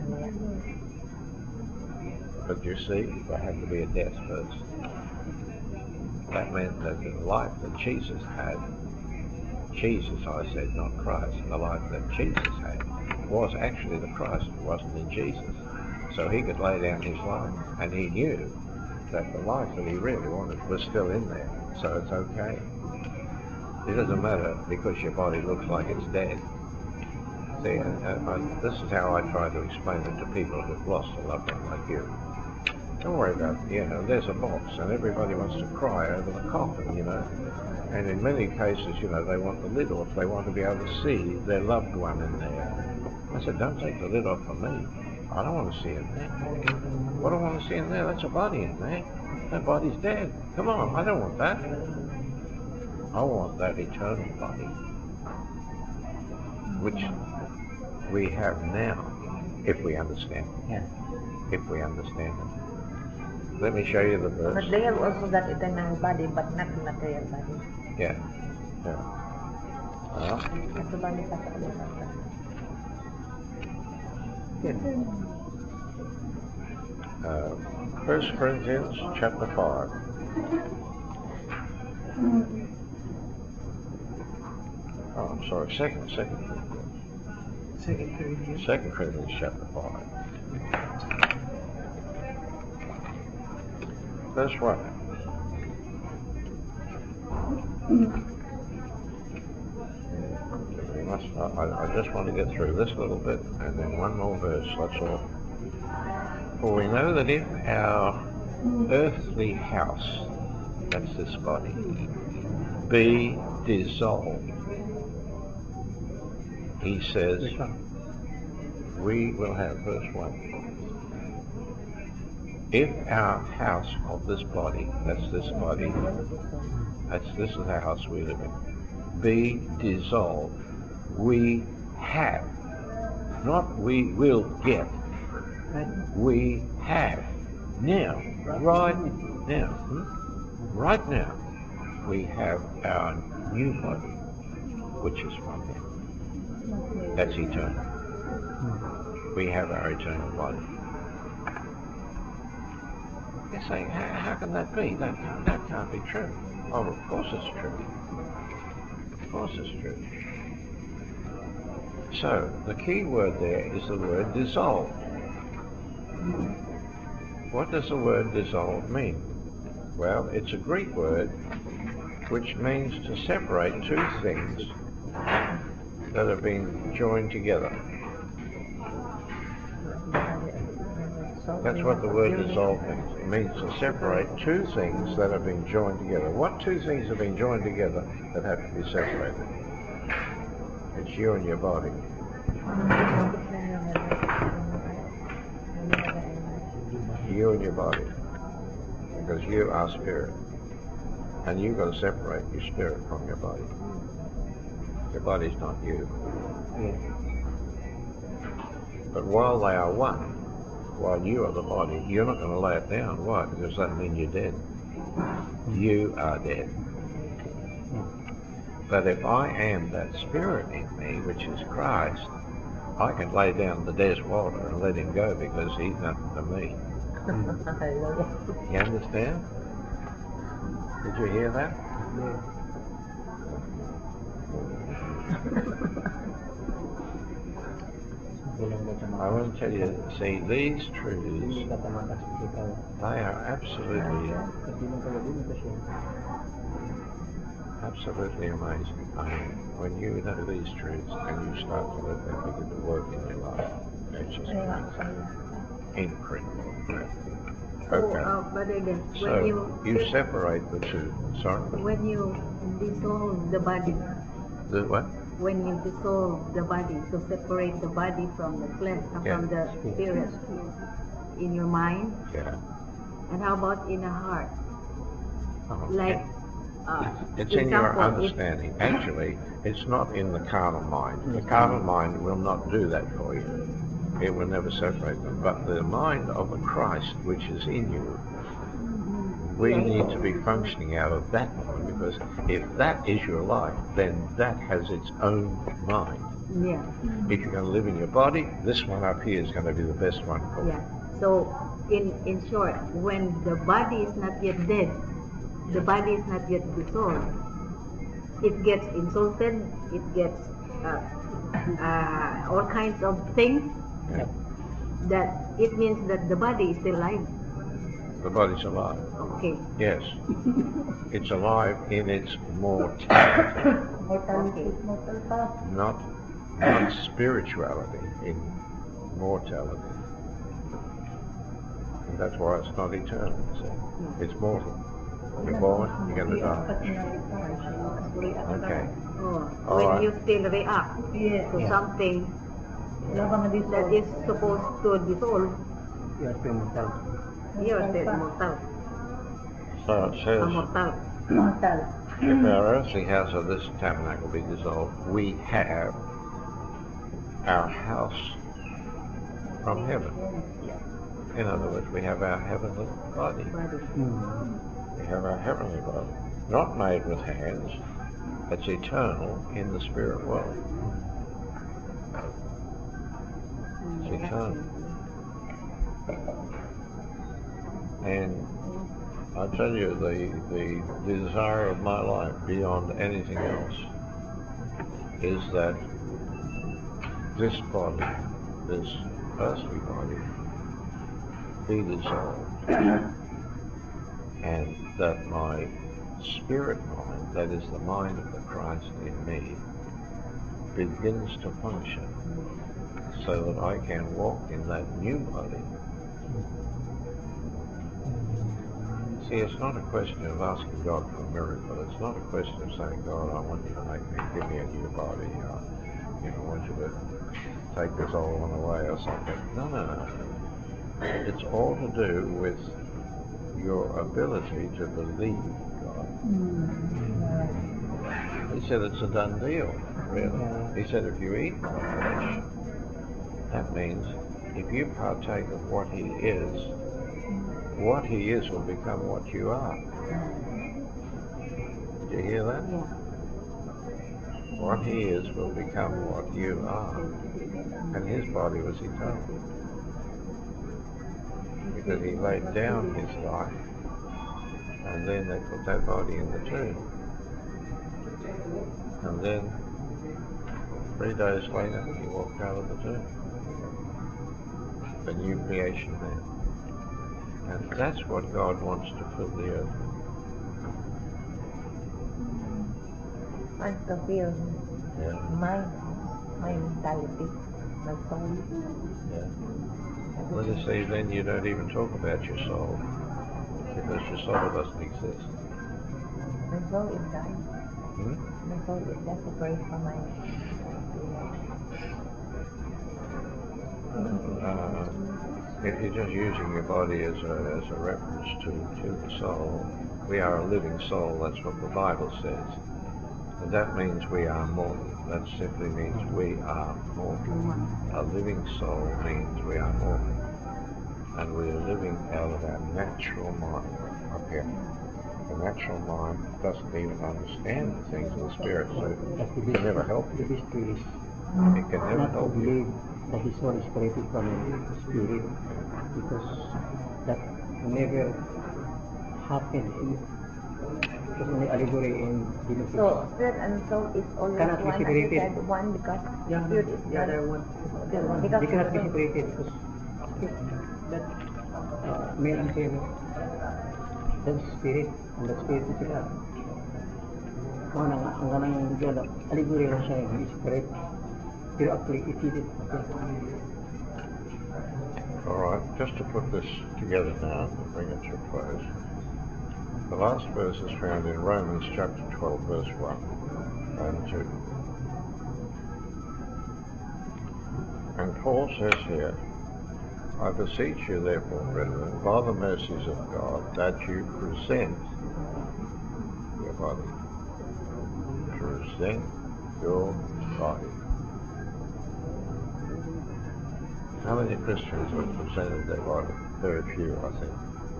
But you see, there had to be a death first. That meant that the life that Jesus had, Jesus, I said, not Christ, the life that Jesus had was actually the Christ. It wasn't in Jesus. So he could lay down his life, and he knew that the life that he really wanted was still in there. So it's okay. It doesn't matter because your body looks like it's dead. See, uh, uh, this is how I try to explain it to people who've lost a loved one like you. Don't worry about, you know, there's a box and everybody wants to cry over the coffin, you know. And in many cases, you know, they want the lid off. They want to be able to see their loved one in there. I said, don't take the lid off for me. I don't want to see in there. What do I want to see in there? That's a body in there. That body's dead. Come on, I don't want that. I want that eternal body, which we have now, if we understand it. Yeah. If we understand it. Let me show you the verse. But they have also that eternal body, but not the material body. Yeah. Yeah. Well, That's the body that's uh, First Corinthians chapter five. Oh, I'm sorry. Second, Second Corinthians. Second Corinthians. Second Corinthians chapter five. Verse one. We must, I, I just want to get through this little bit and then one more verse, that's all. For we know that if our earthly house, that's this body, be dissolved, he says, we will have, verse one. If our house of this body, that's this body, that's this is the house we live in, be dissolved, we have, not we will get, we have, now, right now, hmm? right now, we have our new body, which is from him. That's eternal. We have our eternal body. You're saying, how, how can that be? That, that can't be true. Oh, of course it's true. Of course it's true. So, the key word there is the word dissolve. What does the word dissolve mean? Well, it's a Greek word which means to separate two things that have been joined together. That's what the word dissolve means. It means to separate two things that have been joined together. What two things have been joined together that have to be separated? It's you and your body. You and your body. Because you are spirit. And you've got to separate your spirit from your body. Your body's not you. But while they are one, while you are the body, you're not going to lay it down. Why? Because that means you're dead. You are dead. But if I am that spirit in me, which is Christ, I can lay down the dead water and let him go because he's nothing to me. You understand? Did you hear that? I want to tell you, see, these truths, they are absolutely, absolutely amazing. I mean, when you know these truths and you start to let them begin to work in your life, it's just amazing. Incredible. Okay. So, uh, Brother Dan, So, when you, you separate the two. Sorry? when you dissolve the body, The what? when you dissolve the body, to separate the body from the flesh, uh, Yeah. from the spirit, in your mind, Yeah. and how about in a heart? Oh, Like, uh, it's in your example, if- understanding. Actually, it's not in the carnal mind. The carnal mind will not do that for you. It will never separate them. But the mind of the Christ, which is in you, we need to be functioning out of that mind, because if that is your life, then that has its own mind. Yeah, If you're going to live in your body, this one up here is going to be the best one for you. yeah. So, in in short, when the body is not yet dead, the body is not yet dissolved, it gets insulted, it gets uh, uh, all kinds of things. Yeah. That it means that the body is still alive. The body's alive. Okay. Yes. It's alive in its mortality, Okay. not, not spirituality, in mortality. And that's why it's not eternal, you see. It's mortal. You're born, you're going to die. Okay. Oh, All when right. you still react to Yeah. something that is supposed to dissolve, You are still mortal. you are still immortal. So it says, Immortal. if our earthly house of this tabernacle be dissolved, we have our house from heaven. In other words, we have our heavenly body. Body. We have our heavenly body, not made with hands. It's eternal in the spirit world. It's eternal. And I tell you, the, the desire of my life beyond anything else is that this body, this earthly body, be dissolved, and that my spirit mind, that is the mind of the Christ in me, begins to function so that I can walk in that new body. See, it's not a question of asking God for a miracle. It's not a question of saying, God, I want you to make me, give me a new body. Uh, you know, I want you to take this old one away or something. No, no, no. It's all to do with your ability to believe God. He said it's a done deal, really. He said if you eat my flesh, that means if you partake of what he is, what he is will become what you are. Did you hear that? Yeah. What he is will become what you are. And his body was eternal. Because he laid down his life, and then they put that body in the tomb. And then, three days later, he walked out of the tomb. A new creation there. And that's what God wants to fill the earth with. Wants to feel Yeah, mind, my mentality, my soul. yeah. Well, you see, then you don't even talk about your soul, because your soul doesn't exist. My soul is dying. Hmm? My soul is just separate from my spirit. Uh, it- you're just using your body as a, as a reference to, to the soul. We are a living soul, that's what the Bible says. And that means we are mortal. That simply means we are mortal. A living soul means we are mortal. And we are living out of our natural mind up here. The natural mind doesn't even understand the things of the spirit, so it can never help The you. mystery is It can never not to help you. believe that his soul is separated from the spirit, because that never happened in because only allegory in Genesis. So spirit and soul is always Cannot be one, as you separated. said, one because yeah, spirit is yeah, not. they're one. They're one. Because They cannot be so- separated because that uh, male and female, that's spirit, and that spirit is God. Mga nang ang ganang bigyan allegory lang siya yung separate. Pero actually it is okay. All right, just to put this together now and bring it to a close. The last verse is found in Romans chapter twelve, verse one and two. And Paul says here, I beseech you therefore, brethren, by the mercies of God, that you present your body. Present your body. How many Christians have presented their body? Very few, I think.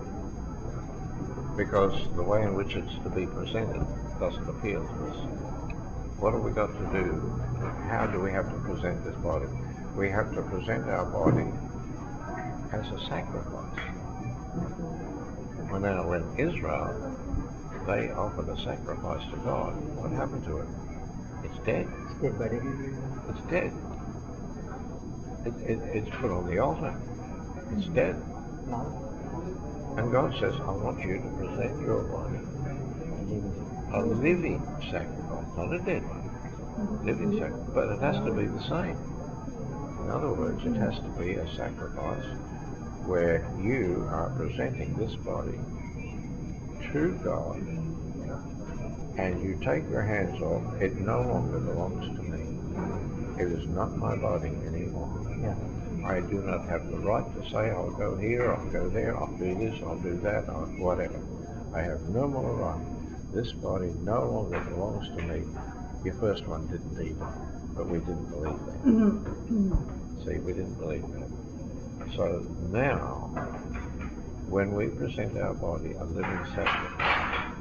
Because the way in which it's to be presented doesn't appeal to us. What have we got to do? How do we have to present this body? We have to present our body as a sacrifice. Well, now, when Israel, they offered a sacrifice to God, what happened to it? It's dead. It's dead body. It's dead. It, it, it's put on the altar. It's dead. Now, And God says, I want you to present your body a living sacrifice, not a dead one. Living sacrifice, but it has to be the same. In other words, it has to be a sacrifice where you are presenting this body to God, and you take your hands off. It no longer belongs to me. It is not my body anymore. yeah. I do not have the right to say, I'll go here, I'll go there, I'll do this, I'll do that, or whatever. I have no more right. This body no longer belongs to me. Your first one didn't either, but we didn't believe that. See, we didn't believe that. So now, when we present our body a living sacrifice,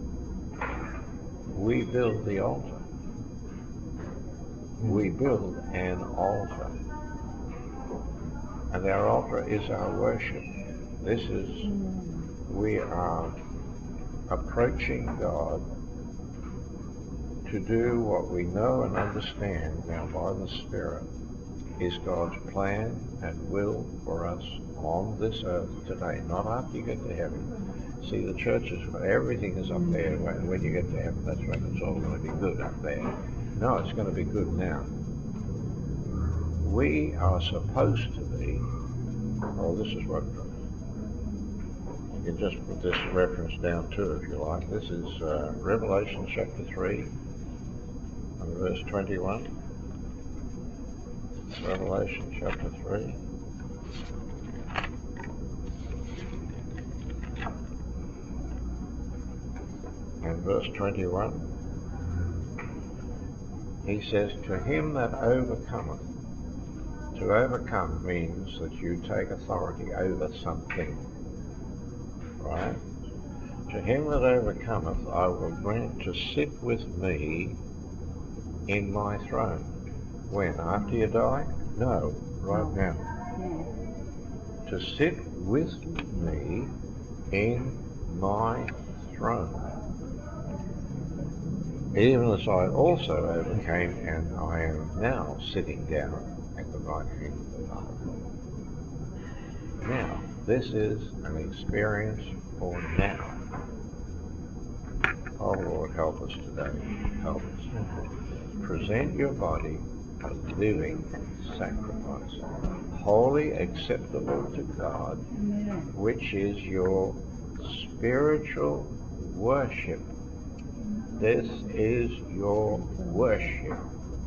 we build the altar. We build an altar. And our altar is our worship. This is, we are approaching God to do what we know and understand now by the Spirit is God's plan and will for us on this earth today, not after you get to heaven. See, the churches, everything is up there, and when you get to heaven, that's when it's all going to be good up there. No, it's going to be good now. We are supposed to be, oh, this is what, you can just put this reference down too if you like. This is uh, Revelation chapter three and verse twenty-one. Revelation chapter three. And verse twenty-one. He says, to him that overcometh. To overcome means that you take authority over something. Right? To him that overcometh, I will grant to sit with me in my throne. When? After you die? No, right now. To sit with me in my throne. Even as I also overcame, and I am now sitting down at the right hand of the Father. Now, this is an experience for now. Oh Lord, help us today. Help us. Present your body a living sacrifice, wholly acceptable to God, which is your spiritual worship. This is your worship.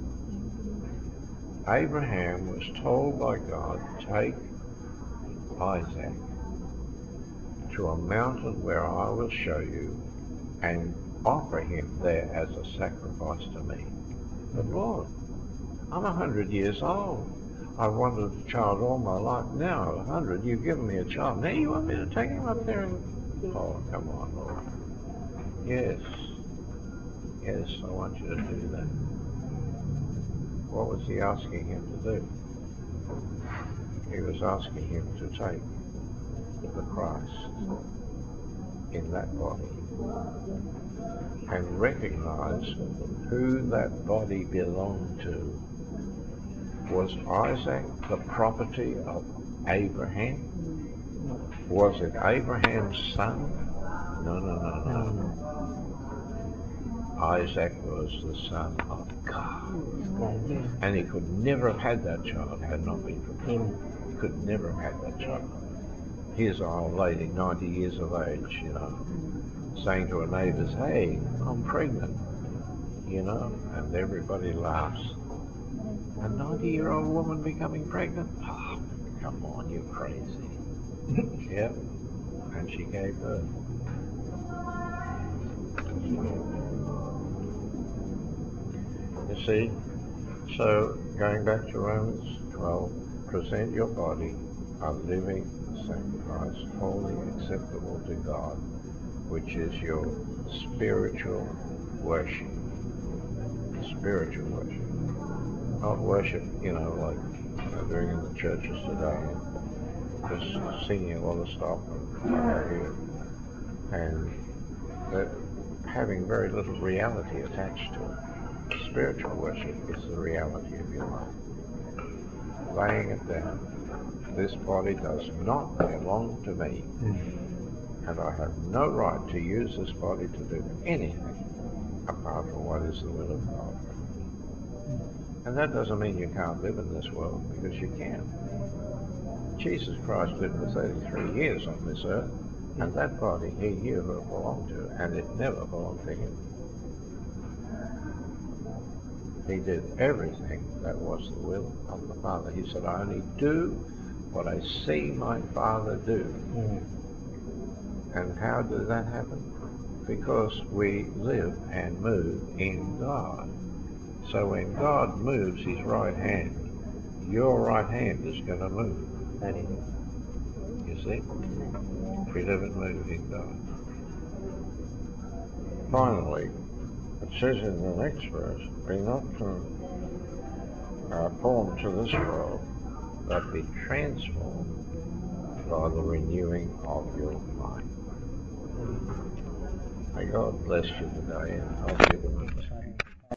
Abraham was told by God, take Isaac to a mountain where I will show you and offer him there as a sacrifice to me. But Lord, I'm a hundred years old. I've wanted a child all my life. Now, a hundred, you've given me a child. Now you want me to take him up there and... Oh, come on, Lord. Yes. Yes, I want you to do that. What was he asking him to do? He was asking him to take the Christ in that body and recognize who that body belonged to. Was Isaac the property of Abraham? Was it Abraham's son? No, no, no, no. Isaac was the son of God. And he could never have had that child had not been for God. He could never have had that child. Here's an old lady, ninety years of age, you know, saying to her neighbours, hey, I'm pregnant, you know, and everybody laughs. A ninety-year-old woman becoming pregnant? Oh, come on, you're crazy. Yep, and she gave birth. You see, so going back to Romans twelve, present your body a living sacrifice, wholly acceptable to God, which is your spiritual worship. Spiritual worship. Not worship, you know, like they're doing in the churches today, just singing a lot of stuff and what have you, and they're having very little reality attached to it. Spiritual worship is the reality of your life. Laying it down. This body does not belong to me, and I have no right to use this body to do anything apart from what is the will of God. And that doesn't mean you can't live in this world, because you can. Jesus Christ lived for thirty-three years on this earth, and that body he knew who it belonged to, and it never belonged to him. He did everything that was the will of the Father. He said, I only do what I see my Father do. Mm. And how did that happen? Because we live and move in God. So when God moves his right hand, your right hand is going to move. You see? We live and move in God. Finally, it says in the next verse, be not conformed to this world, but be transformed by the renewing of your mind. May God bless you today and help you to understand.